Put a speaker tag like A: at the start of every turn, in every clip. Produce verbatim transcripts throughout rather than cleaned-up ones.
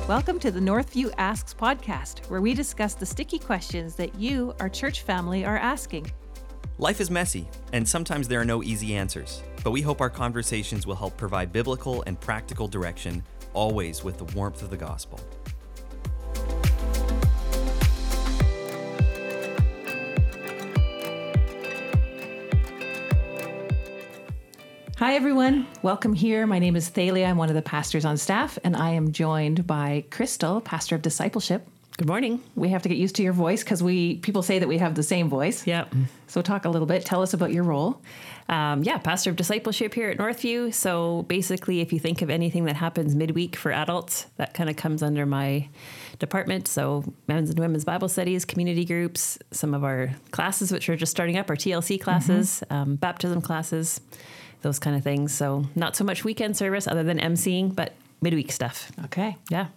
A: Welcome to the Northview Asks podcast, where we discuss the sticky questions that you, our church family, are asking.
B: Life is messy, and sometimes there are no easy answers, but we hope our conversations will help provide biblical and practical direction, always with the warmth of the gospel.
A: Hi, everyone. Welcome here. My name is Thalia. I'm one of the pastors on staff, and I am joined by Crystal, pastor of discipleship.
C: Good morning.
A: We have to get used to your voice because we people say that we have the same voice.
C: Yeah.
A: So talk a little bit. Tell us about your role.
C: Um, yeah, pastor of discipleship here at Northview. So basically, if you think of anything that happens midweek for adults, that kind of comes under my department. So men's and women's Bible studies, community groups, some of our classes, which are just starting up, our T L C classes, mm-hmm. um, baptism classes, those kind of things. So not so much weekend service other than emceeing, but midweek stuff.
A: Okay.
C: Yeah.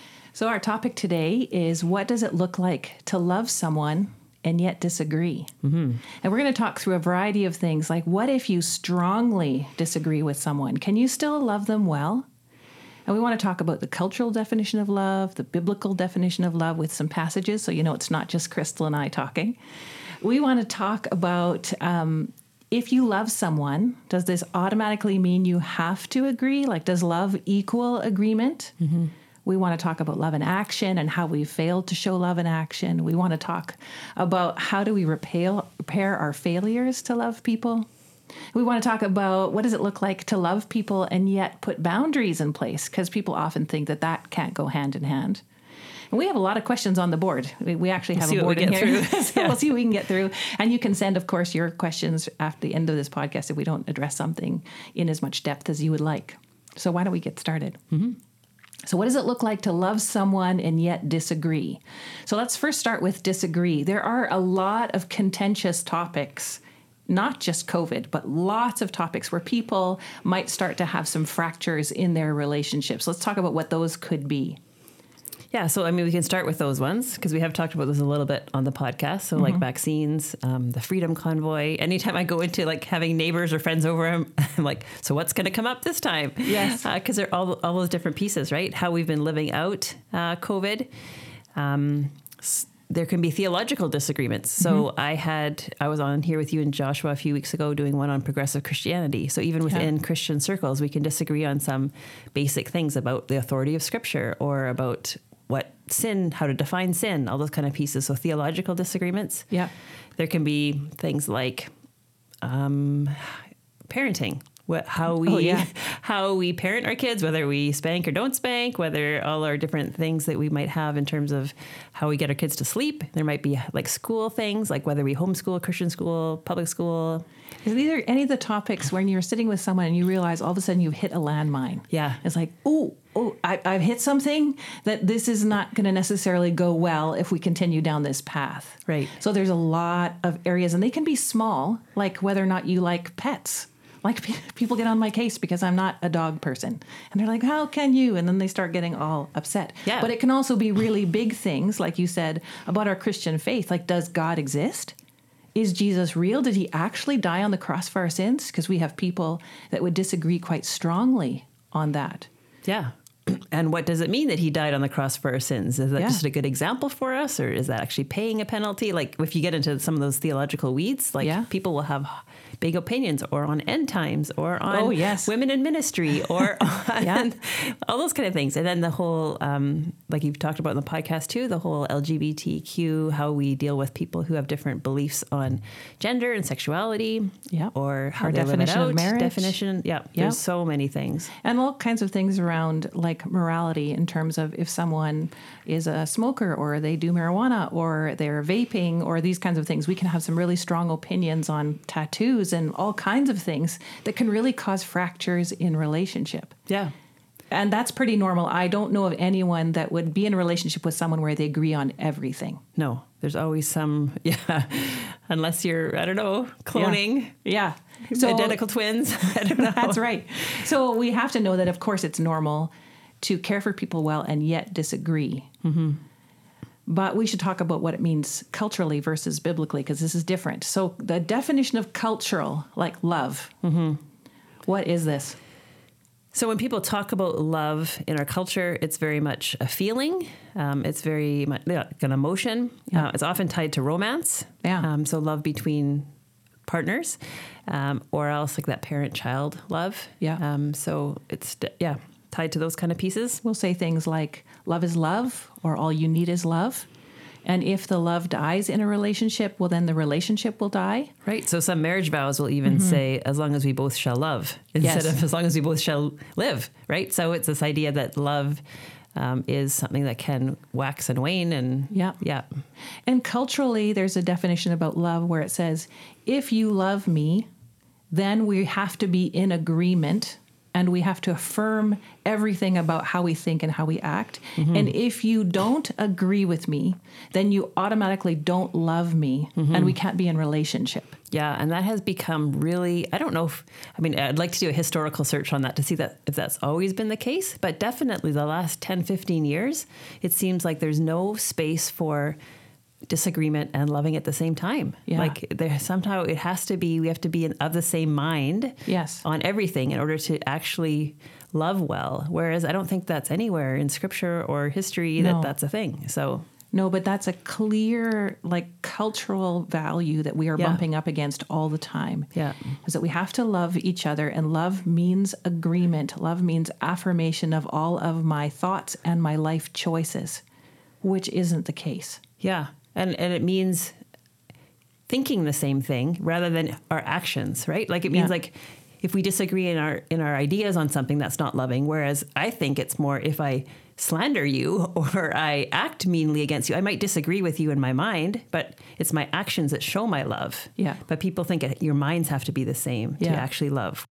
A: So our topic today is, what does it look like to love someone and yet disagree? Mm-hmm. And we're going to talk through a variety of things, like what if you strongly disagree with someone? Can you still love them well? And we want to talk about the cultural definition of love, the biblical definition of love with some passages, so you know it's not just Crystal and I talking. We want to talk about um, if you love someone, does this automatically mean you have to agree? Like, does love equal agreement? Mm-hmm. We want to talk about love in action and how we failed to show love in action. We want to talk about how do we repair, repair our failures to love people. We want to talk about what does it look like to love people and yet put boundaries in place, because people often think that that can't go hand in hand. And we have a lot of questions on the board. We, we actually have
C: we'll
A: a board in here. so
C: yeah.
A: We'll see what we can get through. And you can send, of course, your questions after the end of this podcast if we don't address something in as much depth as you would like. So why don't we get started? Mm-hmm. So what does it look like to love someone and yet disagree? So let's first start with disagree. There are a lot of contentious topics, not just COVID, but lots of topics where people might start to have some fractures in their relationships. Let's talk about what those could be.
C: Yeah, so I mean, we can start with those ones because we have talked about this a little bit on the podcast. So mm-hmm. like vaccines, um, the Freedom Convoy. Anytime I go into like having neighbors or friends over, I'm, I'm like, so what's going to come up this time?
A: Yes.
C: Because uh, they're all, all those different pieces, right? How we've been living out uh, COVID. Um, there can be theological disagreements. So mm-hmm. I had, I was on here with you and Joshua a few weeks ago doing one on progressive Christianity. So even within yeah. Christian circles, we can disagree on some basic things about the authority of Scripture or about what sin, how to define sin, all those kind of pieces. So theological disagreements.
A: Yeah.
C: There can be things like um, parenting, what, how we
A: oh, yeah.
C: how we parent our kids, whether we spank or don't spank, whether all our different things that we might have in terms of how we get our kids to sleep. There might be like school things, like whether we homeschool, Christian school, public school.
A: Is there any of the topics when you're sitting with someone and you realize all of a sudden you've hit a landmine?
C: Yeah.
A: It's like, oh, oh, I, I've hit something that this is not going to necessarily go well if we continue down this path.
C: Right.
A: So there's a lot of areas, and they can be small, like whether or not you like pets. Like people get on my case because I'm not a dog person. And they're like, how can you? And then they start getting all upset.
C: Yeah.
A: But it can also be really big things, like you said, about our Christian faith. Like, does God exist? Is Jesus real? Did he actually die on the cross for our sins? Because we have people that would disagree quite strongly on that.
C: Yeah. And what does it mean that he died on the cross for our sins? Is that
A: yeah.
C: just a good example for us, or is that actually paying a penalty? Like if you get into some of those theological weeds, like yeah. people will have big opinions or on end times or on
A: oh, yes.
C: women in ministry or on
A: yeah.
C: all those kind of things. And then the whole, um, like you've talked about in the podcast too, the whole L G B T Q, how we deal with people who have different beliefs on gender and sexuality
A: yeah.
C: or how
A: our
C: they
A: definition
C: live it out.
A: of marriage.
C: Definition. Yeah.
A: yeah.
C: There's so many things.
A: And all kinds of things around like morality in terms of if someone is a smoker or they do marijuana or they're vaping or these kinds of things. We can have some really strong opinions on tattoos and all kinds of things that can really cause fractures in relationship.
C: Yeah.
A: And that's pretty normal. I don't know of anyone that would be in a relationship with someone where they agree on everything.
C: No, there's always some, yeah, unless you're, I don't know, cloning.
A: Yeah. yeah. So,
C: identical twins. I don't know.
A: That's right. So we have to know that, of course, it's normal to care for people well and yet disagree. Mm-hmm. But we should talk about what it means culturally versus biblically, because this is different. So the definition of cultural, like love, mm-hmm. what is this?
C: So when people talk about love in our culture, it's very much a feeling. Um, it's very much like an emotion.
A: Yeah.
C: Uh, it's often tied to romance.
A: Yeah.
C: Um, so love between partners, um, or else like that parent-child love.
A: Yeah.
C: Um, so it's, yeah, tied to those kind of pieces.
A: We'll say things like love is love, or all you need is love. And if the love dies in a relationship, well, then the relationship will die.
C: Right. So some marriage vows will even mm-hmm. say, as long as we both shall love, instead
A: Yes.
C: of as long as we both shall live. Right. So it's this idea that love um, is something that can wax and wane. And
A: Yeah.
C: Yeah.
A: And culturally, there's a definition about love where it says, if you love me, then we have to be in agreement and we have to affirm everything about how we think and how we act. Mm-hmm. And if you don't agree with me, then you automatically don't love me, mm-hmm. and we can't be in relationship.
C: Yeah, and that has become really, I don't know if, I mean, I'd like to do a historical search on that to see that if that's always been the case, but definitely the last ten, fifteen years, it seems like there's no space for disagreement and loving at the same time.
A: Yeah.
C: Like there somehow it has to be, we have to be in, of the same mind
A: Yes.
C: on everything in order to actually love well. Whereas I don't think that's anywhere in scripture or history
A: No.
C: that that's a thing. So
A: No, but that's a clear, like, cultural value that we are
C: Yeah.
A: bumping up against all the time.
C: Yeah.
A: Is that we have to love each other, and love means agreement. Love means affirmation of all of my thoughts and my life choices, which isn't the case.
C: Yeah. And and it means thinking the same thing rather than our actions, right? Like it means
A: Yeah.
C: like if we disagree in our in our ideas on something, that's not loving. Whereas I think it's more if I slander you or I act meanly against you, I might disagree with you in my mind, but it's my actions that show my love.
A: Yeah.
C: But people think it, your minds have to be the same
A: Yeah.
C: to actually love.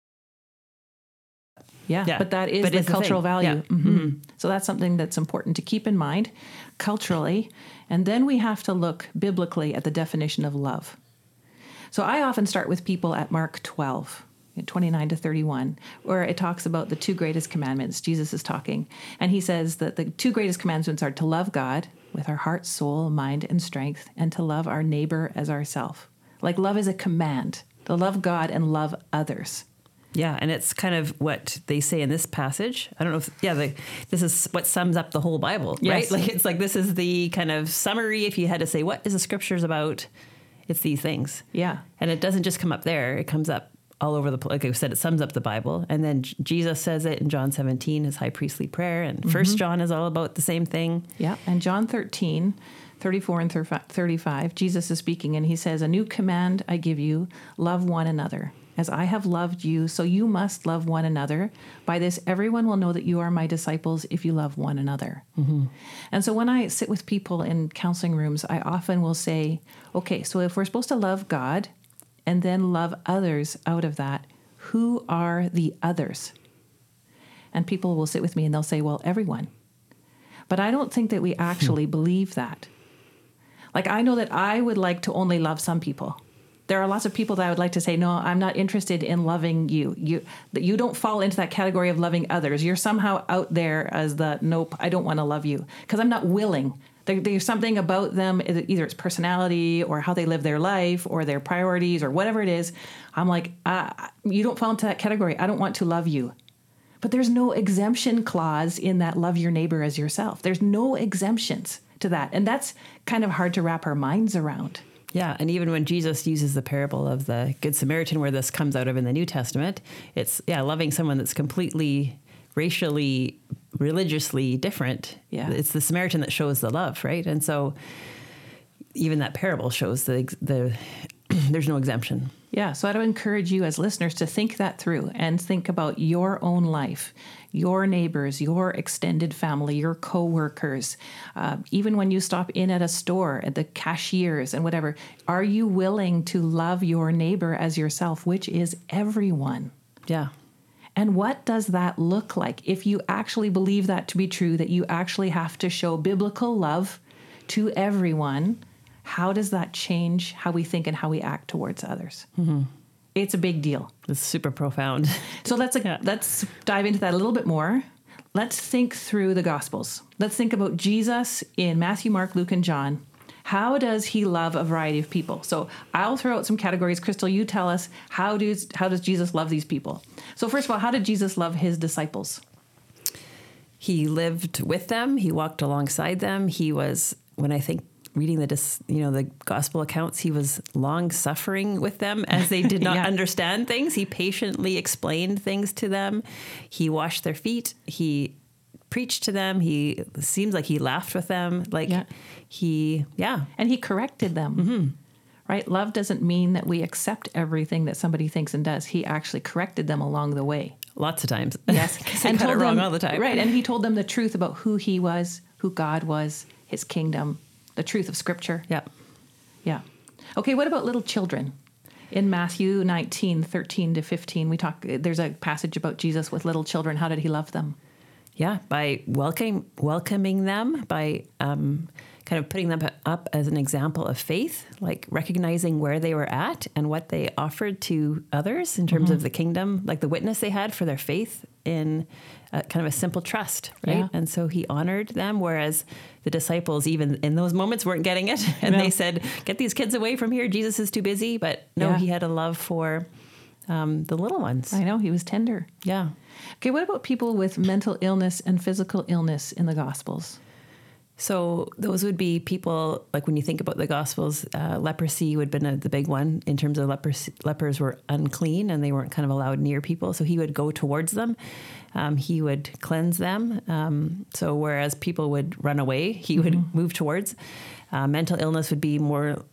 A: Yeah,
C: Yeah.
A: but that is
C: But
A: the
C: it's the
A: cultural
C: thing.
A: value.
C: Yeah.
A: Mhm. So that's something that's important to keep in mind culturally. And then we have to look biblically at the definition of love. So I often start with people at Mark twelve, twenty-nine to thirty-one, where it talks about the two greatest commandments. Jesus is talking, and he says that the two greatest commandments are to love God with our heart, soul, mind, and strength, and to love our neighbor as ourself. Like love is a command, to love God and love others.
C: Yeah, and it's kind of what they say in this passage. I don't know if, yeah, the, this is what sums up the whole Bible,
A: Yes.
C: right? Like it's like this is the kind of summary. If you had to say, what is the scriptures about? It's these things.
A: Yeah.
C: And it doesn't just come up there. It comes up all over the place. Like I said, it sums up the Bible. And then J- Jesus says it in John seventeen, his high priestly prayer. And First John is all about the same thing.
A: Yeah, and John thirteen, thirty-four and thirty-five, Jesus is speaking, and he says, a new command I give you, love one another. As I have loved you, so you must love one another. By this, everyone will know that you are my disciples if you love one another. Mm-hmm. And so when I sit with people in counseling rooms, I often will say, okay, so if we're supposed to love God and then love others out of that, who are the others? And people will sit with me and they'll say, well, everyone. But I don't think that we actually believe that. Like, I know that I would like to only love some people. There are lots of people that I would like to say, no, I'm not interested in loving you. You that you don't fall into that category of loving others. You're somehow out there as the, nope, I don't want to love you. Because I'm not willing. There, there's something about them, either it's personality or how they live their life or their priorities or whatever it is. I'm like, uh, you don't fall into that category. I don't want to love you. But there's no exemption clause in that love your neighbor as yourself. There's no exemptions to that. And that's kind of hard to wrap our minds around.
C: Yeah, and even when Jesus uses the parable of the Good Samaritan, where this comes out of in the New Testament, it's, yeah, loving someone that's completely racially, religiously different.
A: Yeah.
C: It's the Samaritan that shows the love, right? And so even that parable shows the the there's no exemption.
A: Yeah, so I'd encourage you as listeners to think that through and think about your own life, your neighbors, your extended family, your coworkers, uh, even when you stop in at a store, at the cashiers and whatever. Are you willing to love your neighbor as yourself, which is everyone?
C: Yeah.
A: And what does that look like? If you actually believe that to be true, that you actually have to show biblical love to everyone, how does that change how we think and how we act towards others? Mm-hmm. It's a big deal.
C: It's super profound.
A: So let's
C: Yeah.
A: let's dive into that a little bit more. Let's think through the Gospels. Let's think about Jesus in Matthew, Mark, Luke, and John. How does he love a variety of people? So I'll throw out some categories. Crystal, you tell us, how does, how does Jesus love these people? So first of all, how did Jesus love his disciples?
C: He lived with them. He walked alongside them. He was, when I think reading the, dis- you know, the gospel accounts, he was long suffering with them as they did not
A: Yeah.
C: understand things. He patiently explained things to them. He washed their feet. He preached to them. He it seems like he laughed with them. Like
A: Yeah.
C: he, yeah.
A: And he corrected them.
C: Mm-hmm.
A: Right? Love doesn't mean that we accept everything that somebody thinks and does. He actually corrected them along the way.
C: Lots of times.
A: Yes.
C: and got it wrong
A: them,
C: all the time.
A: Right. And he told them the truth about who he was, who God was, his kingdom, the truth of Scripture.
C: Yeah.
A: Yeah. Okay, what about little children? In Matthew nineteen, thirteen to fifteen, we talk, there's a passage about Jesus with little children. How did he love them?
C: Yeah, by welcoming welcoming them, by um, kind of putting them up as an example of faith, like recognizing where they were at and what they offered to others in terms mm-hmm. of the kingdom, like the witness they had for their faith in uh, kind of a simple trust, right?
A: Yeah.
C: And so he honored them, whereas the disciples, even in those moments, weren't getting it. And
A: Yeah.
C: they said, get these kids away from here. Jesus is too busy. But no,
A: Yeah.
C: he had a love for um, the little ones.
A: I know, he was tender.
C: Yeah.
A: Okay, what about people with mental illness and physical illness in the Gospels?
C: So those would be people, like when you think about the Gospels, uh, leprosy would have been a, the big one in terms of lepers. Lepers were unclean and they weren't kind of allowed near people. So he would go towards them. Um, he would cleanse them. Um, so whereas people would run away, he would mm-hmm. move towards. Uh, mental illness would be more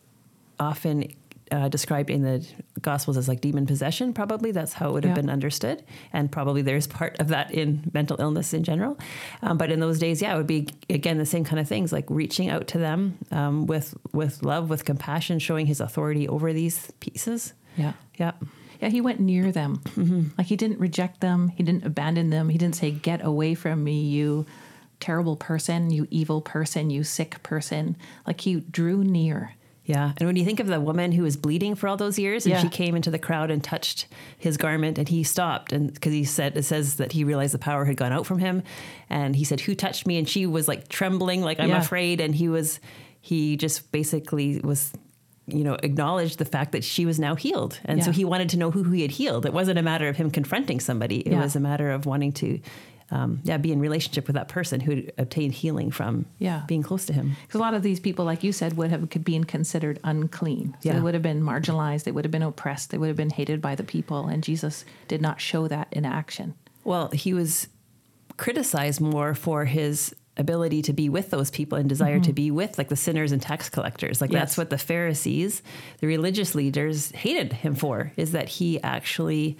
C: often Uh, described in the Gospels as like demon possession, probably. That's how it would have
A: Yeah.
C: been understood. And probably there's part of that in mental illness in general. Um, but in those days, yeah, it would be, again, the same kind of things, like reaching out to them um, with with love, with compassion, showing his authority over these pieces.
A: Yeah.
C: Yeah.
A: Yeah, he went near them. Mm-hmm. Like he didn't reject them. He didn't abandon them. He didn't say, get away from me, you terrible person, you evil person, you sick person. Like he drew near.
C: Yeah. And when you think of the woman who was bleeding for all those years and
A: Yeah.
C: she came into the crowd and touched his garment and he stopped, and because he said, it says that he realized the power had gone out from him, and he said, who touched me? And she was like trembling, like, I'm
A: Yeah.
C: afraid. And he was, he just basically was, you know, acknowledged the fact that she was now healed. And
A: Yeah.
C: so he wanted to know who he had healed. It wasn't a matter of him confronting somebody. It
A: Yeah.
C: was a matter of wanting to Um, yeah, be in relationship with that person who had obtained healing from
A: Yeah.
C: being close to him.
A: Because a lot of these people, like you said, would have could been considered unclean. So
C: Yeah.
A: they would have been marginalized. They would have been oppressed. They would have been hated by the people. And Jesus did not show that in action.
C: Well, he was criticized more for his ability to be with those people and desire mm-hmm. to be with like the sinners and tax collectors. Like
A: Yes.
C: that's what the Pharisees, the religious leaders, hated him for, is that he actually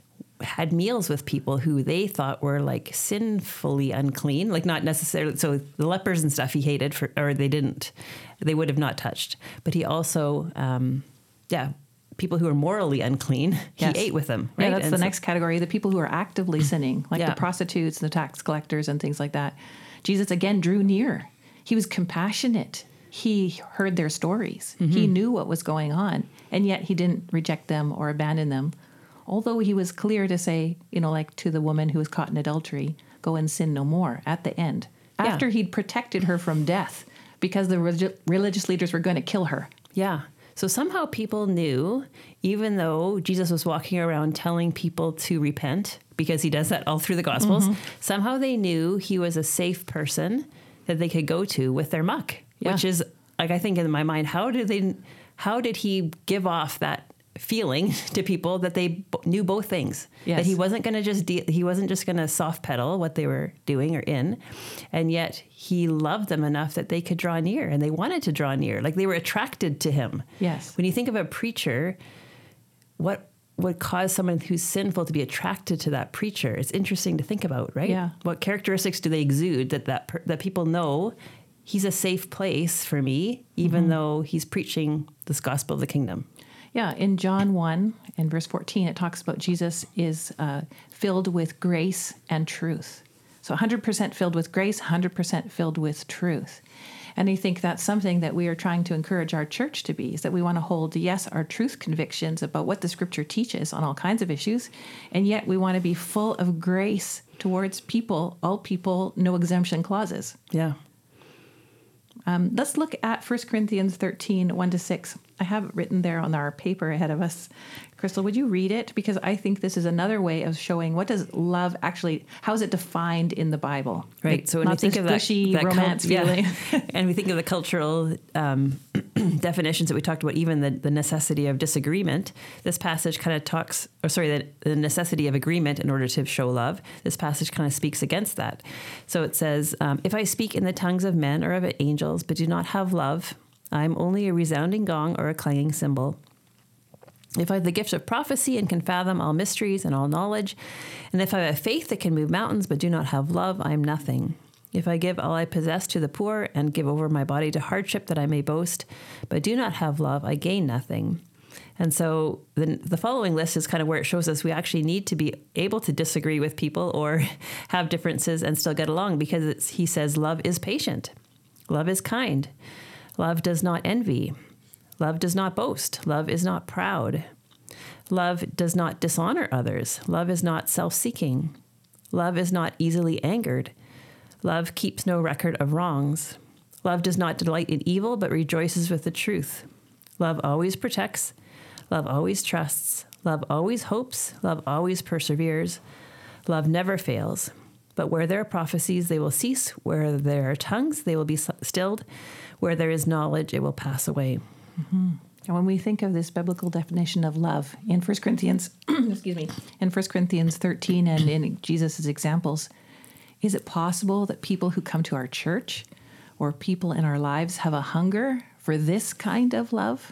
C: had meals with people who they thought were like sinfully unclean, like not necessarily. So the lepers and stuff he hated for, or they didn't, they would have not touched. But he also, um, yeah, people who are morally unclean,
A: Yes.
C: he ate with them. Right?
A: Yeah, that's
C: And
A: the
C: so-
A: next category. The people who are actively sinning, like
C: Yeah.
A: the prostitutes, the tax collectors, and things like that. Jesus again drew near. He was compassionate. He heard their stories.
C: Mm-hmm.
A: He knew what was going on, and yet he didn't reject them or abandon them. Although he was clear to say, you know, like to the woman who was caught in adultery, go and sin no more at the end,
C: Yeah.
A: after he'd protected her from death because the relig- religious leaders were going to kill her.
C: Yeah. So somehow people knew, even though Jesus was walking around telling people to repent, because he does that all through the Gospels, mm-hmm. somehow they knew he was a safe person that they could go to with their muck,
A: Yeah.
C: which is, like, I think in my mind, how did they, how did he give off that feeling to people that they b- knew both things?
A: Yes.
C: That he wasn't going to just de- he wasn't just going to soft pedal what they were doing or in, and yet he loved them enough that they could draw near, and they wanted to draw near, like they were attracted to him.
A: Yes.
C: When you think of a preacher, what would cause someone who's sinful to be attracted to that preacher? It's interesting to think about, right?
A: Yeah.
C: What characteristics do they exude that that, per- that people know he's a safe place for me, even mm-hmm. though he's preaching this gospel of the kingdom?
A: Yeah, in John one and verse fourteen, it talks about Jesus is uh, filled with grace and truth. So one hundred percent filled with grace, one hundred percent filled with truth. And I think that's something that we are trying to encourage our church to be, is that we want to hold, yes, our truth convictions about what the Scripture teaches on all kinds of issues, and yet we want to be full of grace towards people, all people, no exemption clauses.
C: Yeah.
A: Um, let's look at First Corinthians thirteen, one to six. I have it written there on our paper ahead of us. Crystal, would you read it? Because I think this is another way of showing what does love actually, how is it defined in the Bible?
C: Right.
A: Like,
C: So when we think of that,
A: gushy
C: that
A: romance
C: cult,
A: feeling.
C: Yeah. And we think of the cultural um, definitions that we talked about, even the, the necessity of disagreement, this passage kind of talks, or sorry, the, the necessity of agreement in order to show love. This passage kind of speaks against that. So it says, um, if I speak in the tongues of men or of angels, but do not have love, I'm only a resounding gong or a clanging cymbal. If I have the gift of prophecy and can fathom all mysteries and all knowledge, and if I have faith that can move mountains but do not have love, I am nothing. If I give all I possess to the poor and give over my body to hardship that I may boast, but do not have love, I gain nothing. And so the, the following list is kind of where it shows us we actually need to be able to disagree with people or have differences and still get along, because it's, he says love is patient. Love is kind. Love does not envy. Love does not boast. Love is not proud. Love does not dishonor others. Love is not self-seeking. Love is not easily angered. Love keeps no record of wrongs. Love does not delight in evil, but rejoices with the truth. Love always protects. Love always trusts. Love always hopes. Love always perseveres. Love never fails. But where there are prophecies, they will cease. Where there are tongues, they will be stilled. Where there is knowledge, it will pass away.
A: Mm-hmm. And when we think of this biblical definition of love in First Corinthians, excuse me, in First Corinthians thirteen and in Jesus' examples, is it possible that people who come to our church or people in our lives have a hunger for this kind of love?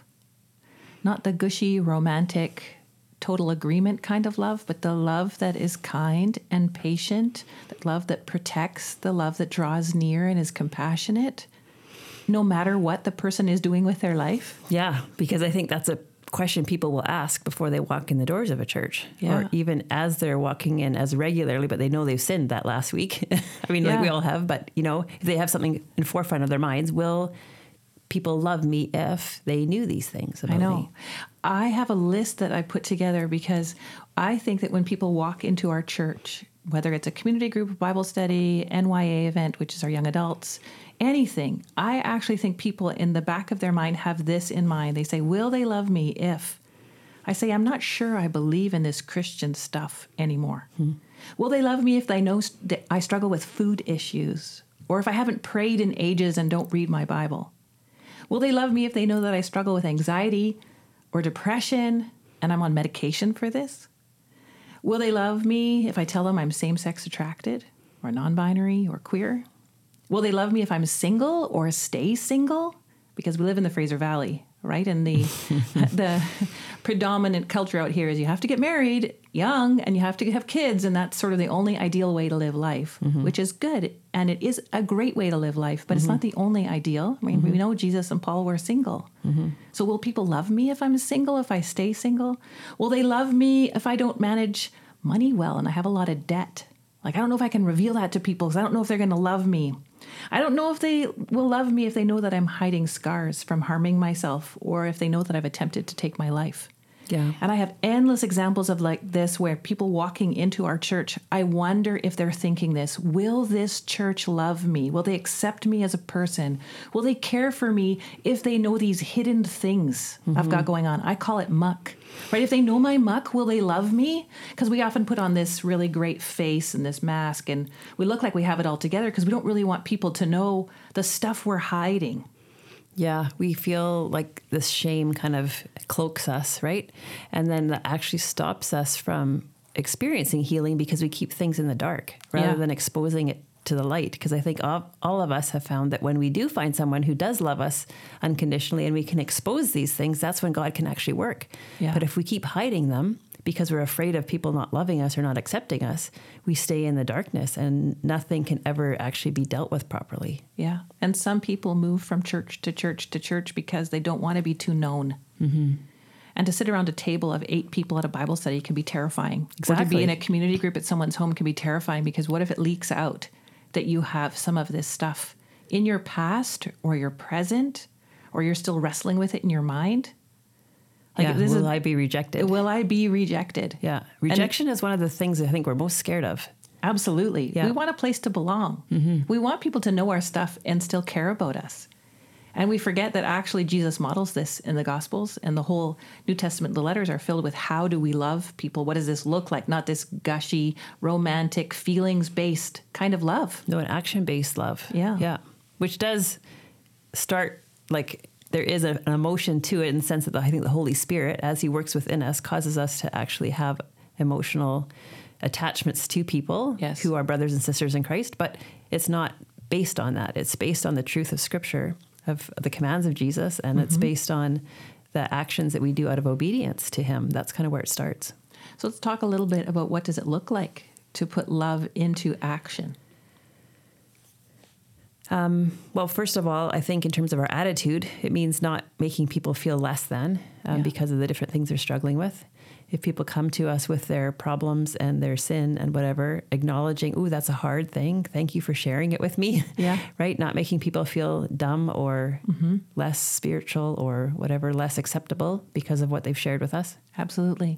A: Not the gushy, romantic, total agreement kind of love, but the love that is kind and patient, the love that protects, the love that draws near and is compassionate, no matter what the person is doing with their life?
C: Yeah, because I think that's a question people will ask before they walk in the doors of a church,
A: yeah.
C: or even as they're walking in as regularly, but they know they've sinned that last week. I mean, yeah. like we all have, but you know, if they have something in forefront of their minds, will people love me if they knew these things about
A: I know.
C: me?
A: I have a list that I put together because I think that when people walk into our church, whether it's a community group, Bible study, N Y A event, which is our young adults, anything, I actually think people in the back of their mind have this in mind. They say, will they love me if? I say, I'm not sure I believe in this Christian stuff anymore. Hmm. Will they love me if they know st- I struggle with food issues, or if I haven't prayed in ages and don't read my Bible? Will they love me if they know that I struggle with anxiety or depression and I'm on medication for this? Will they love me if I tell them I'm same-sex attracted or non-binary or queer? Will they love me if I'm single or stay single? Because we live in the Fraser Valley, right? And the the predominant culture out here is you have to get married young and you have to have kids, and that's sort of the only ideal way to live life, mm-hmm. which is good. And it is a great way to live life, but mm-hmm. it's not the only ideal. I mean, mm-hmm. we know Jesus and Paul were single. Mm-hmm. So will people love me if I'm single, if I stay single? Will they love me if I don't manage money well and I have a lot of debt? Like, I don't know if I can reveal that to people because I don't know if they're going to love me. I don't know if they will love me if they know that I'm hiding scars from harming myself, or if they know that I've attempted to take my life.
C: Yeah.
A: And I have endless examples of like this where people walking into our church, I wonder if they're thinking this: will this church love me? Will they accept me as a person? Will they care for me if they know these hidden things mm-hmm. I've got going on? I call it muck, right? If they know my muck, will they love me? Because we often put on this really great face and this mask, and we look like we have it all together because we don't really want people to know the stuff we're hiding.
C: Yeah, we feel like this shame kind of cloaks us, right? And then that actually stops us from experiencing healing because we keep things in the dark rather yeah. than exposing it to the light. Because I think all, all of us have found that when we do find someone who does love us unconditionally and we can expose these things, that's when God can actually work. Yeah. But if we keep hiding them because we're afraid of people not loving us or not accepting us, we stay in the darkness and nothing can ever actually be dealt with properly.
A: Yeah. And some people move from church to church to church because they don't want to be too known. Mm-hmm. And to sit around a table of eight people at a Bible study can be terrifying.
C: Exactly.
A: Or to be in a community group at someone's home can be terrifying, because what if it leaks out that you have some of this stuff in your past or your present, or you're still wrestling with it in your mind?
C: Like, yeah, this will is, I be rejected?
A: Will I be rejected?
C: Yeah. Rejection and is one of the things I think we're most scared of.
A: Absolutely. Yeah. We want a place to belong. Mm-hmm. We want people to know our stuff and still care about us. And we forget that actually Jesus models this in the Gospels, and the whole New Testament, the letters are filled with how do we love people? What does this look like? Not this gushy, romantic, feelings-based kind of love.
C: No, an action-based love.
A: Yeah.
C: Yeah. Which does start, like, there is a, an emotion to it in the sense that the, I think the Holy Spirit, as he works within us, causes us to actually have emotional attachments to people
A: yes.
C: who are brothers and sisters in Christ. But it's not based on that. It's based on the truth of Scripture, of the commands of Jesus, and mm-hmm. it's based on the actions that we do out of obedience to him. That's kind of where it starts.
A: So let's talk a little bit about what does it look like to put love into action.
C: Um, well, first of all, I think in terms of our attitude, it means not making people feel less than um,
A: yeah.
C: because of the different things they're struggling with. If people come to us with their problems and their sin and whatever, acknowledging, ooh, that's a hard thing. Thank you for sharing it with me.
A: Yeah.
C: Right? Not making people feel dumb or mm-hmm. less spiritual or whatever, less acceptable because of what they've shared with us.
A: Absolutely.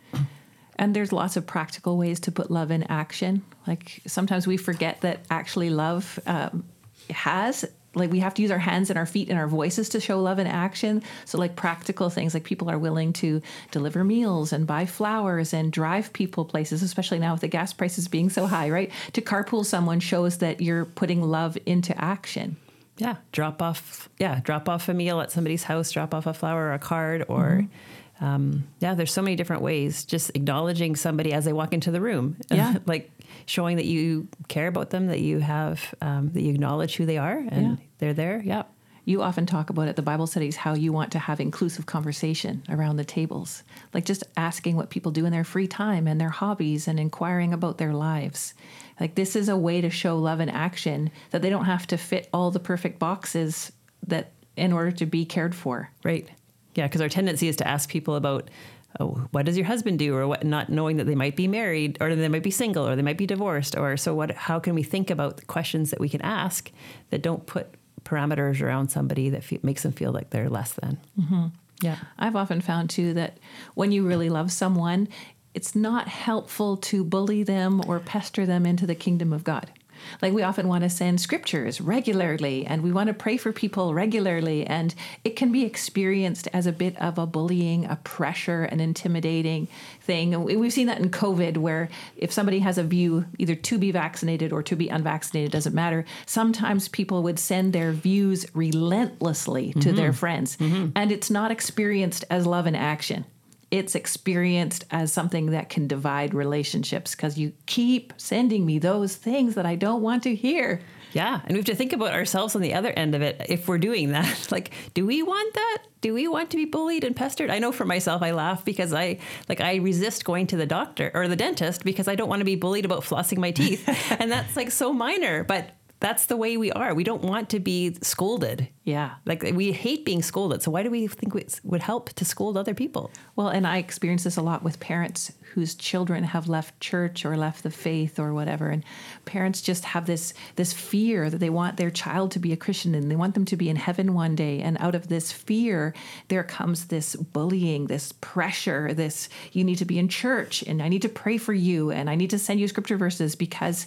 A: And there's lots of practical ways to put love in action. Like sometimes we forget that actually love um, has, like we have to use our hands and our feet and our voices to show love in action. So like practical things, like people are willing to deliver meals and buy flowers and drive people places, especially now with the gas prices being so high, right? To carpool someone shows that you're putting love into action.
C: Yeah. Drop off, yeah, drop off a meal at somebody's house, drop off a flower or a card or... Mm-hmm. Um, yeah, there's so many different ways. Just acknowledging somebody as they walk into the room,
A: yeah,
C: like showing that you care about them, that you have, um, that you acknowledge who they are, and yeah. they're there. Yeah.
A: You often talk about at the Bible studies how you want to have inclusive conversation around the tables, like just asking what people do in their free time and their hobbies and inquiring about their lives. Like this is a way to show love in action, that they don't have to fit all the perfect boxes that in order to be cared for.
C: Right. Yeah, because our tendency is to ask people about, oh, what does your husband do, or what, not knowing that they might be married, or they might be single, or they might be divorced, or so what? How can we think about the questions that we can ask that don't put parameters around somebody that fe- makes them feel like they're less than?
A: Mm-hmm.
C: Yeah,
A: I've often found too that when you really love someone, it's not helpful to bully them or pester them into the kingdom of God. Like we often want to send scriptures regularly and we want to pray for people regularly. And it can be experienced as a bit of a bullying, a pressure, an intimidating thing. And we've seen that in COVID, where if somebody has a view either to be vaccinated or to be unvaccinated, doesn't matter. Sometimes people would send their views relentlessly to mm-hmm. their friends. Mm-hmm. And it's not experienced as love in action. It's experienced as something that can divide relationships because you keep sending me those things that I don't want to hear.
C: Yeah. And we have to think about ourselves on the other end of it. If we're doing that, like, do we want that? Do we want to be bullied and pestered? I know for myself, I laugh because I like I resist going to the doctor or the dentist because I don't want to be bullied about flossing my teeth. And that's like so minor, but that's the way we are. We don't want to be scolded.
A: Yeah.
C: Like we hate being scolded. So why do we think it would help to scold other people?
A: Well, and I experience this a lot with parents whose children have left church or left the faith or whatever. And parents just have this, this fear that they want their child to be a Christian and they want them to be in heaven one day. And out of this fear, there comes this bullying, this pressure, this, you need to be in church and I need to pray for you and I need to send you scripture verses because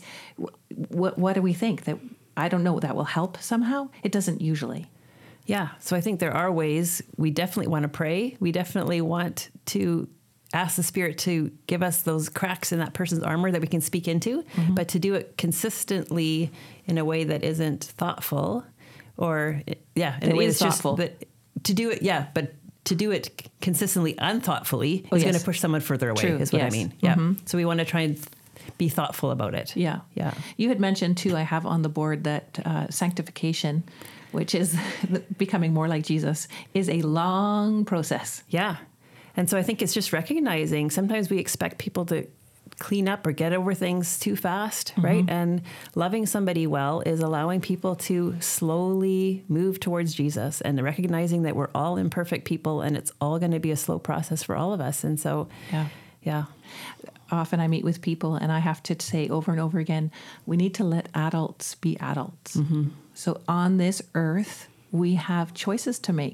A: what, what do we think? That I don't know, that will help somehow? It doesn't usually.
C: Yeah. So I think there are ways we definitely want to pray. We definitely want to ask the Spirit to give us those cracks in that person's armor that we can speak into, mm-hmm. but to do it consistently in a way that isn't thoughtful or, yeah, in
A: that
C: a way
A: is
C: that's
A: thoughtful.
C: just, that, to do it, yeah, but to do it consistently unthoughtfully
A: oh,
C: is
A: yes.
C: going to push someone further away,
A: True.
C: is what
A: yes.
C: I mean. Yeah.
A: Mm-hmm.
C: So we want to try and be thoughtful about it.
A: Yeah.
C: Yeah.
A: You had mentioned too, I have on the board that uh, sanctification, which is becoming more like Jesus, is a long process.
C: Yeah. And so I think it's just recognizing sometimes we expect people to clean up or get over things too fast, mm-hmm. right? And loving somebody well is allowing people to slowly move towards Jesus and recognizing that we're all imperfect people and it's all going to be a slow process for all of us. And so,
A: yeah.
C: yeah.
A: Often I meet with people and I have to say over and over again, we need to let adults be adults. Mm-hmm. So on this earth, we have choices to make.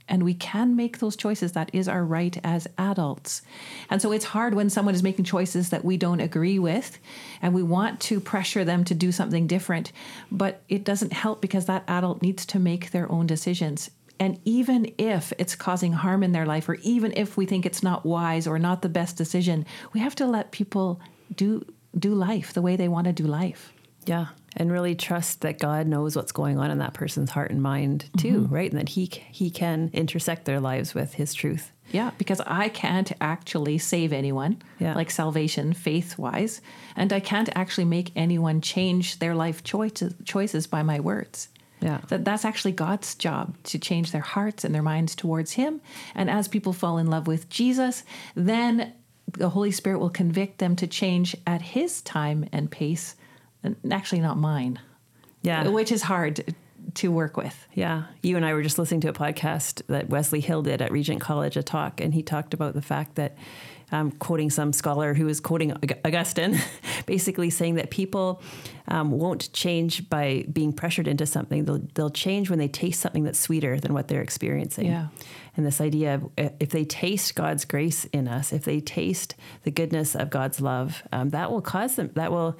A: And we can make those choices. That is our right as adults. And so it's hard when someone is making choices that we don't agree with, and we want to pressure them to do something different. But it doesn't help, because that adult needs to make their own decisions. And even if it's causing harm in their life, or even if we think it's not wise or not the best decision, we have to let people do do life the way they want to do life.
C: Yeah. And really trust that God knows what's going on in that person's heart and mind too, mm-hmm. right? And that he he can intersect their lives with his truth.
A: Yeah, because I can't actually save anyone, yeah. like salvation, faith-wise. And I can't actually make anyone change their life choices, choices by my words.
C: Yeah.
A: That that's actually God's job, to change their hearts and their minds towards him. And as people fall in love with Jesus, then the Holy Spirit will convict them to change at his time and pace, and actually not mine.
C: Yeah.
A: Which is hard to work with.
C: Yeah. You and I were just listening to a podcast that Wesley Hill did at Regent College, a talk, and he talked about the fact that, um, quoting some scholar who was quoting Augustine, basically saying that people um, won't change by being pressured into something. They'll, they'll change when they taste something that's sweeter than what they're experiencing.
A: Yeah.
C: And this idea of, if they taste God's grace in us, if they taste the goodness of God's love, um, that will cause them, that will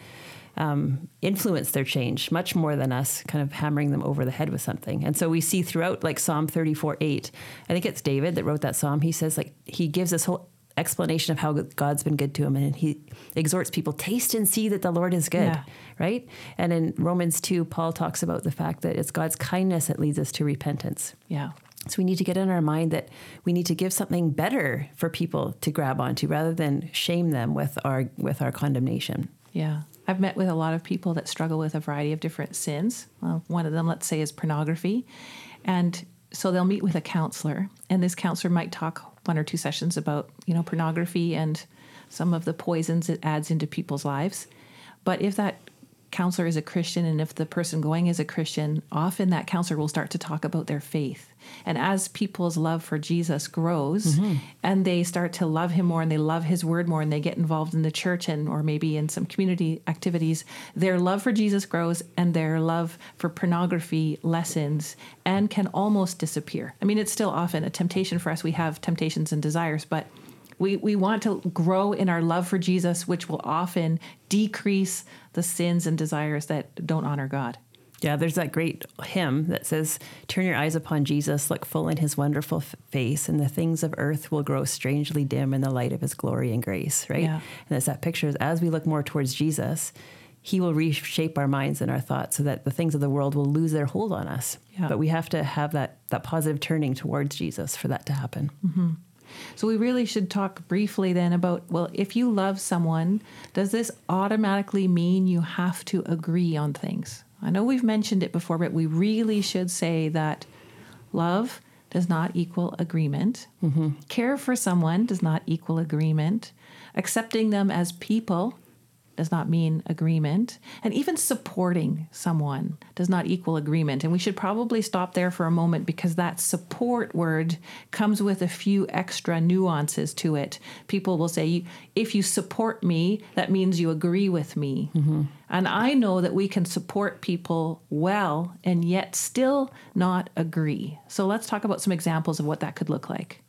C: Um, influence their change much more than us kind of hammering them over the head with something. And so we see throughout, like Psalm thirty-four eight, I think it's David that wrote that psalm. He says, like, he gives this whole explanation of how God's been good to him. And he exhorts people, taste and see that the Lord is good,
A: yeah.
C: right? And in Romans two, Paul talks about the fact that it's God's kindness that leads us to repentance.
A: Yeah.
C: So we need to get in our mind that we need to give something better for people to grab onto, rather than shame them with our with our condemnation.
A: Yeah. I've met with a lot of people that struggle with a variety of different sins. Well, one of them, let's say, is pornography. And so they'll meet with a counselor, and this counselor might talk one or two sessions about, you know, pornography and some of the poisons it adds into people's lives. But if that counselor is a Christian, and if the person going is a Christian, often that counselor will start to talk about their faith. And as people's love for Jesus grows, mm-hmm. and they start to love him more, and they love his word more, and they get involved in the church, and or maybe in some community activities, their love for Jesus grows, and their love for pornography lessens and can almost disappear. I mean, it's still often a temptation for us. We have temptations and desires, but We we want to grow in our love for Jesus, which will often decrease the sins and desires that don't honor God.
C: Yeah, there's that great hymn that says, turn your eyes upon Jesus, look full in his wonderful f- face, and the things of earth will grow strangely dim in the light of his glory and grace, right?
A: Yeah.
C: And it's that picture, as we look more towards Jesus, he will reshape our minds and our thoughts so that the things of the world will lose their hold on us.
A: Yeah.
C: But we have to have that, that positive turning towards Jesus for that to happen.
A: Mm-hmm. So we really should talk briefly then about, well, if you love someone, does this automatically mean you have to agree on things? I know we've mentioned it before, but we really should say that love does not equal agreement. Mm-hmm. Care for someone does not equal agreement. Accepting them as people does not mean agreement. And even supporting someone does not equal agreement. And we should probably stop there for a moment, because that support word comes with a few extra nuances to it. People will say, if you support me, that means you agree with me. Mm-hmm. And I know that we can support people well and yet still not agree. So let's talk about some examples of what that could look like.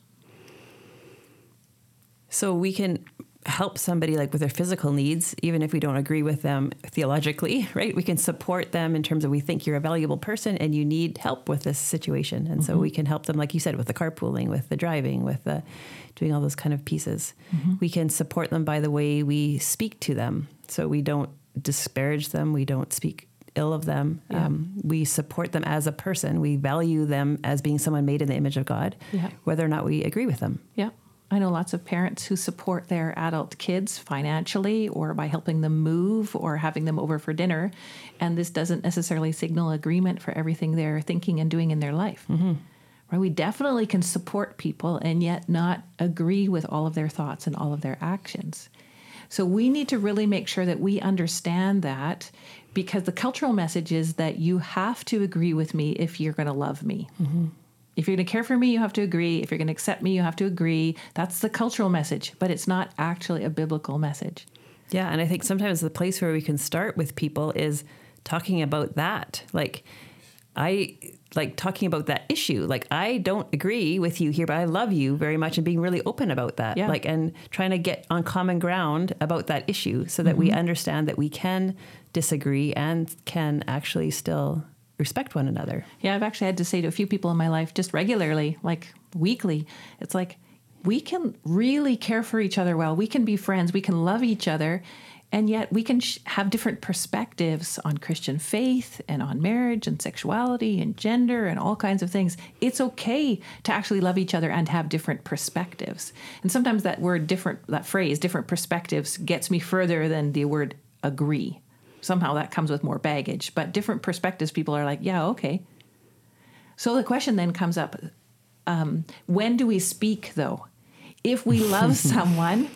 C: So we can help somebody like with their physical needs, even if we don't agree with them theologically, right? We can support them in terms of, we think you're a valuable person and you need help with this situation. And mm-hmm. so we can help them, like you said, with the carpooling, with the driving, with the doing all those kind of pieces. Mm-hmm. We can support them by the way we speak to them. So we don't disparage them. We don't speak ill of them. Yeah. Um, we support them as a person. We value them as being someone made in the image of God, yeah. whether or not we agree with them.
A: Yeah. I know lots of parents who support their adult kids financially, or by helping them move, or having them over for dinner. And this doesn't necessarily signal agreement for everything they're thinking and doing in their life. Mm-hmm. Right? We definitely can support people and yet not agree with all of their thoughts and all of their actions. So we need to really make sure that we understand that, because the cultural message is that you have to agree with me if you're going to love me. Mm-hmm. If you're going to care for me, you have to agree. If you're going to accept me, you have to agree. That's the cultural message, but it's not actually a biblical message.
C: Yeah, and I think sometimes the place where we can start with people is talking about that. Like, I like talking about that issue. Like, I don't agree with you here, but I love you very much, and being really open about that.
A: Yeah.
C: Like, and trying to get on common ground about that issue so that mm-hmm. we understand that we can disagree and can actually still respect one another.
A: Yeah, I've actually had to say to a few people in my life just regularly, like weekly, it's like, we can really care for each other well. We can be friends. We can love each other. And yet we can sh- have different perspectives on Christian faith and on marriage and sexuality and gender and all kinds of things. It's okay to actually love each other and have different perspectives. And sometimes that word different, that phrase, different perspectives, gets me further than the word agree. Somehow that comes with more baggage. But different perspectives, people are like, yeah, okay. So the question then comes up, um, when do we speak, though? If we love someone,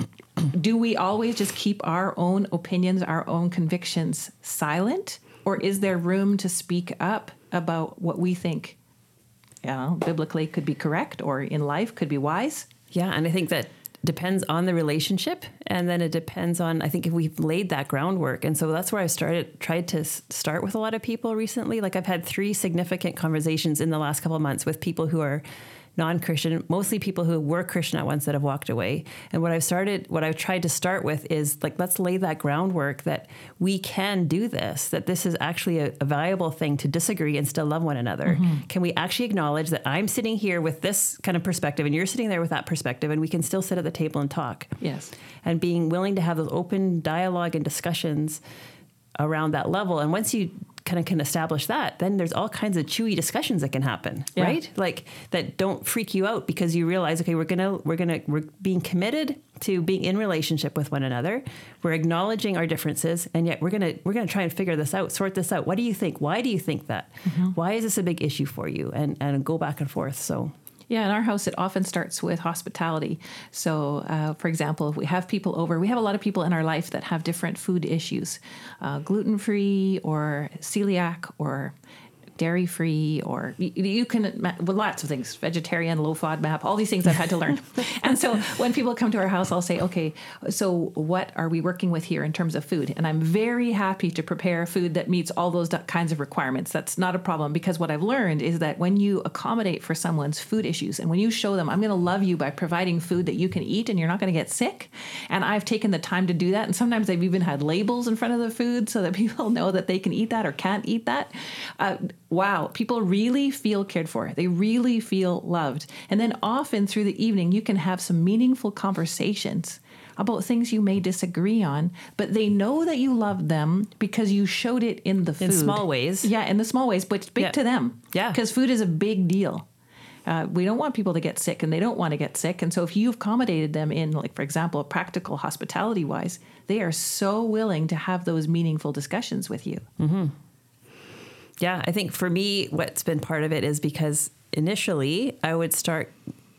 A: do we always just keep our own opinions, our own convictions silent? Or is there room to speak up about what we think, you know, biblically could be correct or in life could be wise?
C: Yeah, and I think that depends on the relationship. And then it depends on, I think, if we've laid that groundwork. And so that's where I started, tried to start with a lot of people recently. Like, I've had three significant conversations in the last couple of months with people who are non-Christian, mostly people who were Christian at once that have walked away. And what I've started, what I've tried to start with is like, let's lay that groundwork that we can do this, that this is actually a, a valuable thing to disagree and still love one another. Mm-hmm. Can we actually acknowledge that I'm sitting here with this kind of perspective and you're sitting there with that perspective, and we can still sit at the table and talk?
A: Yes.
C: And being willing to have those open dialogue and discussions around that level. And once you kind of can establish that, then there's all kinds of chewy discussions that can happen, yeah. right? Like, that don't freak you out because you realize, okay, we're gonna we're gonna we're being committed to being in relationship with one another. We're acknowledging our differences, and yet we're gonna we're gonna try and figure this out, sort this out. What do you think? Why do you think that? Mm-hmm. Why is this a big issue for you? And and go back and forth. So.
A: Yeah, in our house, it often starts with hospitality. So, uh, for example, if we have people over, we have a lot of people in our life that have different food issues, uh, gluten-free or celiac or dairy-free, or you, you can, well, lots of things, vegetarian, low FODMAP, all these things I've had to learn. And so when people come to our house, I'll say, okay, so what are we working with here in terms of food? And I'm very happy to prepare food that meets all those kinds of requirements. That's not a problem, because what I've learned is that when you accommodate for someone's food issues, and when you show them, I'm going to love you by providing food that you can eat and you're not going to get sick, and I've taken the time to do that, and sometimes I've even had labels in front of the food so that people know that they can eat that or can't eat that. Uh, Wow, people really feel cared for. They really feel loved. And then often through the evening, you can have some meaningful conversations about things you may disagree on, but they know that you love them because you showed it in the food.
C: In small ways.
A: Yeah, in the small ways, but it's big yeah. to them.
C: Yeah.
A: Because food is a big deal. Uh, we don't want people to get sick, and they don't want to get sick. And so if you've accommodated them in, like, for example, practical hospitality-wise, they are so willing to have those meaningful discussions with you.
C: Mm-hmm. Yeah, I think for me, what's been part of it is because initially I would start,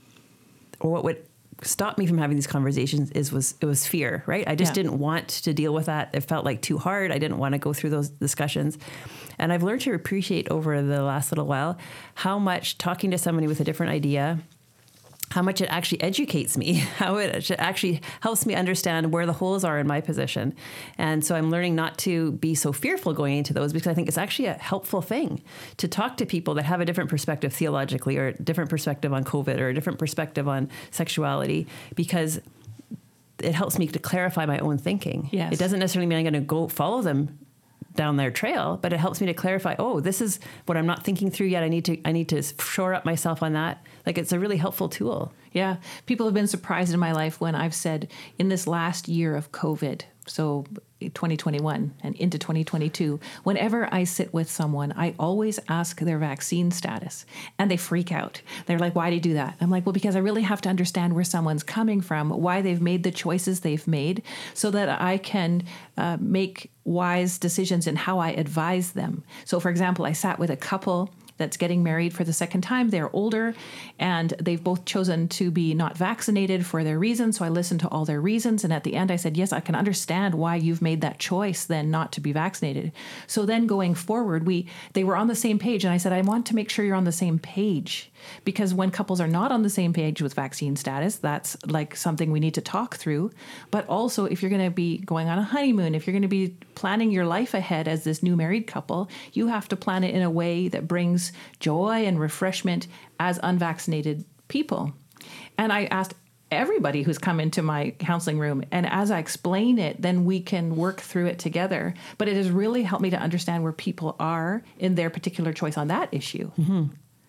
C: or what would stop me from having these conversations is was it was fear, right? I just yeah. didn't want to deal with that. It felt like too hard. I didn't want to go through those discussions. And I've learned to appreciate over the last little while how much talking to somebody with a different idea, how much it actually educates me, how it actually helps me understand where the holes are in my position. And so I'm learning not to be so fearful going into those, because I think it's actually a helpful thing to talk to people that have a different perspective theologically, or a different perspective on COVID, or a different perspective on sexuality, because it helps me to clarify my own thinking.
A: Yes.
C: It doesn't necessarily mean I'm going to go follow them down their trail, but it helps me to clarify, oh, this is what I'm not thinking through yet. I need to I need to shore up myself on that. Like, it's a really helpful tool.
A: Yeah. People have been surprised in my life when I've said, in this last year of COVID, so twenty twenty-one and into twenty twenty-two, whenever I sit with someone, I always ask their vaccine status, and they freak out. They're like, why do you do that? I'm like, well, because I really have to understand where someone's coming from, why they've made the choices they've made, so that I can uh, make wise decisions in how I advise them. So, for example, I sat with a couple that's getting married for the second time. They're older, and they've both chosen to be not vaccinated for their reasons. So I listened to all their reasons. And at the end, I said, yes, I can understand why you've made that choice then not to be vaccinated. So then going forward, we they were on the same page. And I said, I want to make sure you're on the same page, because when couples are not on the same page with vaccine status, that's like something we need to talk through. But also, if you're going to be going on a honeymoon, if you're going to be planning your life ahead as this new married couple, you have to plan it in a way that brings joy and refreshment as unvaccinated people. And I asked everybody who's come into my counseling room, and as I explain it, then we can work through it together. But it has really helped me to understand where people are in their particular choice on that issue. Mm-hmm.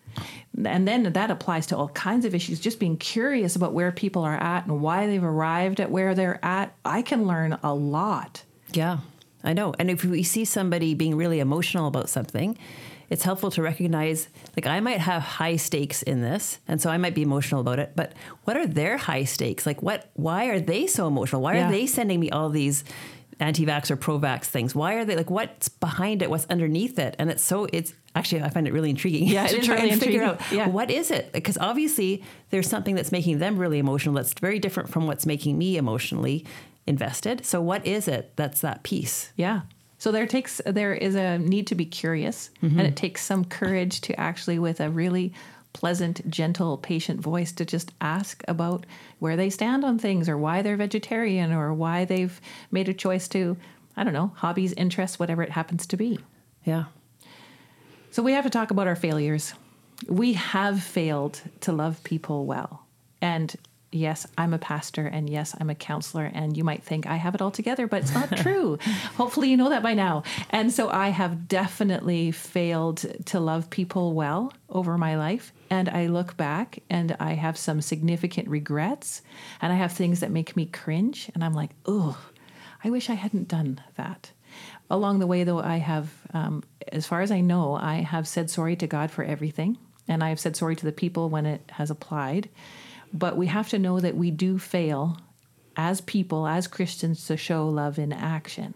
A: And then that applies to all kinds of issues. Just being curious about where people are at and why they've arrived at where they're at. I can learn a lot.
C: Yeah, I know. And if we see somebody being really emotional about something, it's helpful to recognize, like, I might have high stakes in this, and so I might be emotional about it, but what are their high stakes? Like, what, why are they so emotional? Why yeah. are they sending me all these anti-vax or pro-vax things? Why are they, like, what's behind it? What's underneath it? And it's so, it's actually, I find it really intriguing
A: yeah,
C: to
A: it is
C: try
A: really
C: and figure
A: intriguing.
C: out
A: yeah.
C: what is it? Because obviously there's something that's making them really emotional that's very different from what's making me emotionally invested. So what is it that's that piece?
A: Yeah. So there takes there is a need to be curious, mm-hmm. and it takes some courage to actually, with a really pleasant, gentle, patient voice, to just ask about where they stand on things, or why they're vegetarian, or why they've made a choice to, I don't know, hobbies, interests, whatever it happens to be.
C: Yeah.
A: So we have to talk about our failures. We have failed to love people well. And yes, I'm a pastor, and yes, I'm a counselor, and you might think I have it all together, but it's not true. Hopefully you know that by now. And so I have definitely failed to love people well over my life. And I look back and I have some significant regrets, and I have things that make me cringe. And I'm like, oh, I wish I hadn't done that. Along the way, though, I have, um, as far as I know, I have said sorry to God for everything. And I have said sorry to the people when it has applied. But we have to know that we do fail as people, as Christians, to show love in action.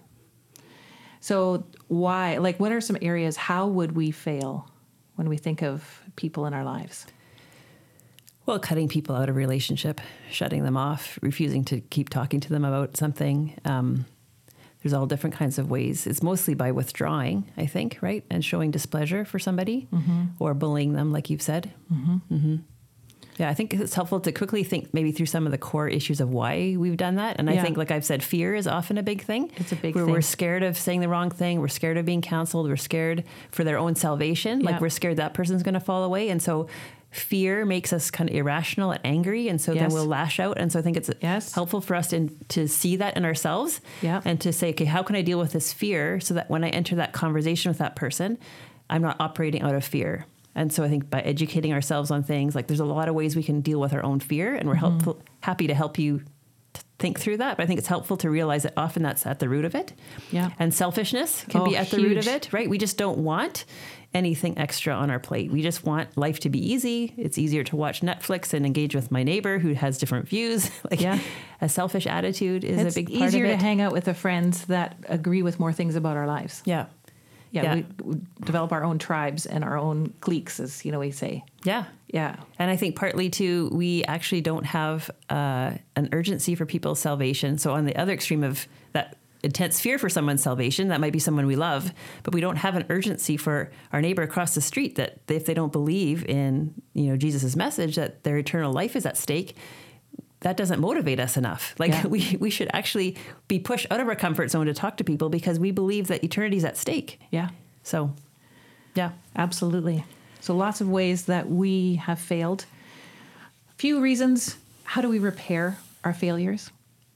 A: So why, like, what are some areas, how would we fail when we think of people in our lives?
C: Well, cutting people out of relationship, shutting them off, refusing to keep talking to them about something. Um, there's all different kinds of ways. It's mostly by withdrawing, I think, right? And showing displeasure for somebody, mm-hmm. or bullying them, like you've said. Mm-hmm. Mm-hmm. Yeah, I think it's helpful to quickly think maybe through some of the core issues of why we've done that. And I yeah. think, like I've said, fear is often a big thing.
A: It's a big
C: where
A: thing.
C: We're scared of saying the wrong thing. We're scared of being counseled. We're scared for their own salvation. Yeah. Like, we're scared that person's going to fall away. And so fear makes us kind of irrational and angry. And so yes. then we'll lash out. And so I think it's yes. helpful for us to, to see that in ourselves,
A: yeah.
C: and to say, okay, how can I deal with this fear so that when I enter that conversation with that person, I'm not operating out of fear. And so I think by educating ourselves on things, like, there's a lot of ways we can deal with our own fear, and we're mm-hmm. helpful, happy to help you t- think through that. But I think it's helpful to realize that often that's at the root of it.
A: Yeah.
C: And selfishness can
A: oh,
C: be at the
A: huge.
C: root of it, right? We just don't want anything extra on our plate. We just want life to be easy. It's easier to watch Netflix and engage with my neighbor who has different views. Like, yeah. a selfish attitude is
A: it's
C: a big part of it.
A: It's easier to hang out with the friends that agree with more things about our lives.
C: Yeah.
A: Yeah,
C: yeah.
A: We, we develop our own tribes and our own cliques, as you know, we say.
C: Yeah.
A: Yeah.
C: And I think partly too, we actually don't have uh, an urgency for people's salvation. So on the other extreme of that intense fear for someone's salvation, that might be someone we love, but we don't have an urgency for our neighbor across the street that if they don't believe in, you know, Jesus's message that their eternal life is at stake, that doesn't motivate us enough. Like, yeah. we, we should actually be pushed out of our comfort zone to talk to people because we believe that eternity is at stake.
A: Yeah.
C: So, yeah.
A: Absolutely. So lots of ways that we have failed. A few reasons. How do we repair our failures?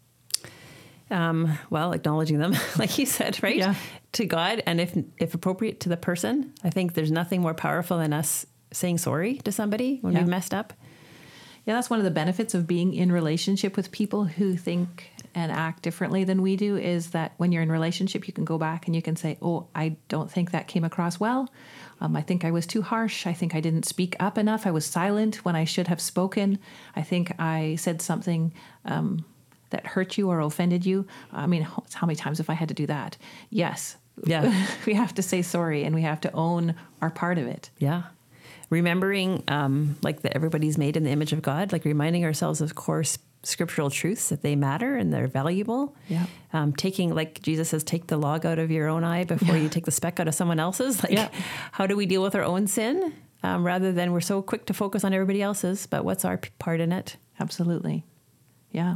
C: Um, well, acknowledging them, like you said, right?
A: Yeah.
C: To God, and if if appropriate, to the person. I think there's nothing more powerful than us saying sorry to somebody when
A: yeah.
C: we've messed up.
A: Yeah, that's one of the benefits of being in relationship with people who think and act differently than we do, is that when you're in relationship, you can go back and you can say, oh, I don't think that came across well. Um, I think I was too harsh. I think I didn't speak up enough. I was silent when I should have spoken. I think I said something um, that hurt you or offended you. I mean, how many times have I had to do that? Yes.
C: Yeah.
A: we have to say sorry and we have to own our part of it.
C: Yeah. Remembering, um, like that everybody's made in the image of God, like reminding ourselves of course scriptural truths that they matter and they're valuable.
A: Yeah.
C: Um, taking, like Jesus says, take the log out of your own eye before
A: Yeah.
C: you take the speck out of someone else's. Like,
A: Yeah.
C: how do we deal with our own sin? Um, rather than we're so quick to focus on everybody else's, but what's our p- part in it?
A: Absolutely. Yeah.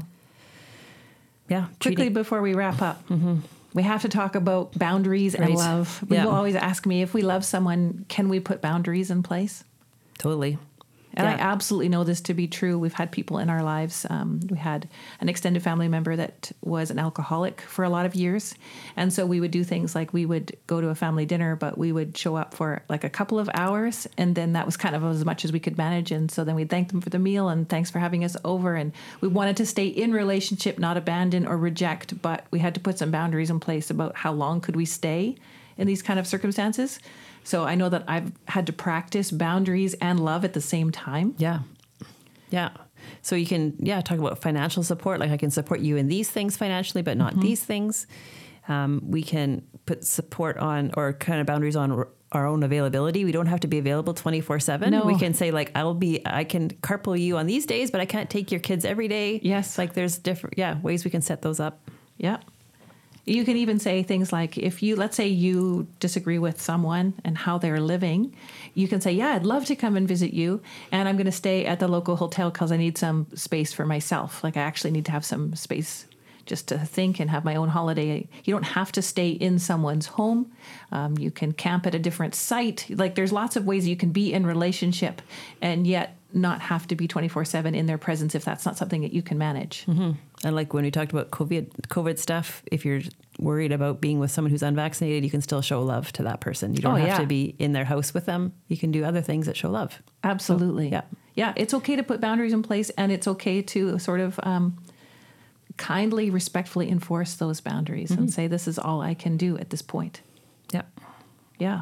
C: Yeah.
A: Quickly
C: treating-
A: before we wrap up, mm-hmm. we have to talk about boundaries and
C: Right.
A: love. People
C: Yeah.
A: always ask me, if we love someone, can we put boundaries in place?
C: Totally.
A: And I
C: Yeah.
A: absolutely know this to be true. We've had people in our lives. Um, we had an extended family member that was an alcoholic for a lot of years. And so we would do things like we would go to a family dinner, but we would show up for like a couple of hours. And then that was kind of as much as we could manage. And so then we'd thank them for the meal and thanks for having us over. And we wanted to stay in relationship, not abandon or reject. But we had to put some boundaries in place about how long could we stay in these kind of circumstances. So I know that I've had to practice boundaries and love at the same time.
C: Yeah. Yeah. So you can, yeah, talk about financial support. Like I can support you in these things financially, but not mm-hmm. these things. Um, we can put support on or kind of boundaries on r- our own availability. We don't have to be available twenty-four seven.
A: No.
C: We can say like, I'll be, I can carpool you on these days, but I can't take your kids every day.
A: Yes.
C: Like there's different, yeah, ways we can set those up.
A: Yeah. You can even say things like, if you, let's say you disagree with someone and how they're living, you can say, yeah, I'd love to come and visit you. And I'm going to stay at the local hotel because I need some space for myself. Like I actually need to have some space just to think and have my own holiday. You don't have to stay in someone's home. Um, you can camp at a different site. Like there's lots of ways you can be in relationship and yet not have to be twenty-four seven in their presence if that's not something that you can manage.
C: Mm-hmm. And like when we talked about COVID, COVID stuff, if you're worried about being with someone who's unvaccinated, you can still show love to that person. You don't
A: Oh,
C: have
A: yeah.
C: to be in their house with them. You can do other things that show love.
A: Absolutely.
C: So, yeah.
A: Yeah. It's okay to put boundaries in place and it's okay to sort of um, kindly, respectfully enforce those boundaries mm-hmm. and say, this is all I can do at this point.
C: Yeah.
A: Yeah.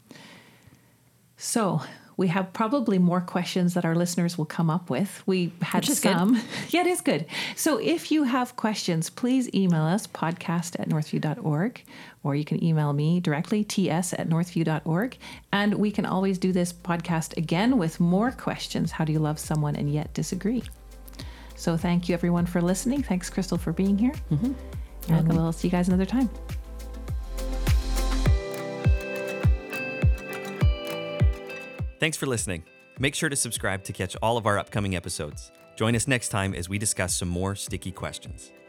A: So we have probably more questions that our listeners will come up with. We had some. Good. Yeah, it is good. So if you have questions, please email us, podcast at northview dot org, or you can email me directly, ts at northview dot org. And we can always do this podcast again with more questions. How do you love someone and yet disagree? So thank you, everyone, for listening. Thanks, Crystal, for being here. Mm-hmm. And welcome. We'll see you guys another time.
B: Thanks for listening. Make sure to subscribe to catch all of our upcoming episodes. Join us next time as we discuss some more sticky questions.